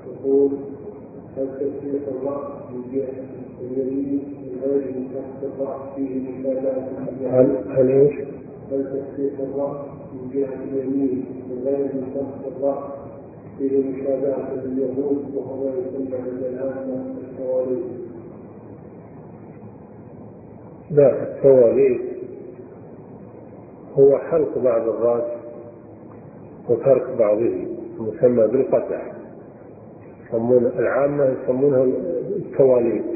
يقول: هل تسريح الرأس من جهة اليمين من غير مسح الرأس فيه مشابهة؟ هل تسريح الرأس من جهة اليمين من غير مسح الرأس فيه مشابهة لليهود وهو يسمى عند العامة التواليد؟ لا، التواليد هو حلق بعض الرأس وترك بعضه، مسمى بالقطع. العامة يسمونها التواليد،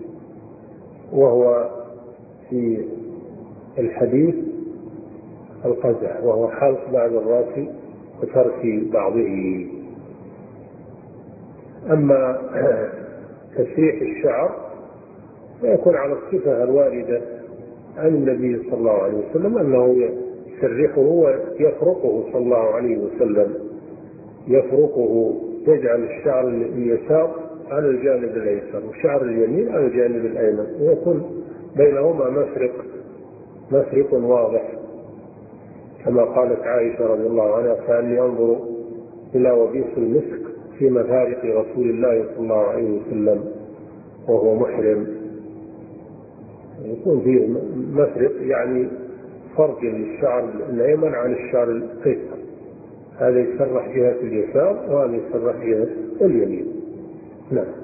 وهو في الحديث القزع، وهو حلق بعض الرأس وترك بعضه. أما تسريح الشعر فيكون على الصفة الواردة عن النبي صلى الله عليه وسلم أنه يسرحه ويفرقه صلى الله عليه وسلم، يفرقه، يجعل الشعر اليسار على الجانب الأيسر وشعر اليمين على الجانب الأيمن، ويكون بينهما مفرق واضح، كما قالت عائشة رضي الله عنها: كأني أنظر إلى وبيص المسك في مفارق رسول الله صلى الله عليه وسلم وهو محرم. يكون فيه مفرق، يعني فرق للشعر الأيمن عن الشعر الأيسر، هذا يسرح جهة اليسار وهذا يسرح جهة اليمين. نعم.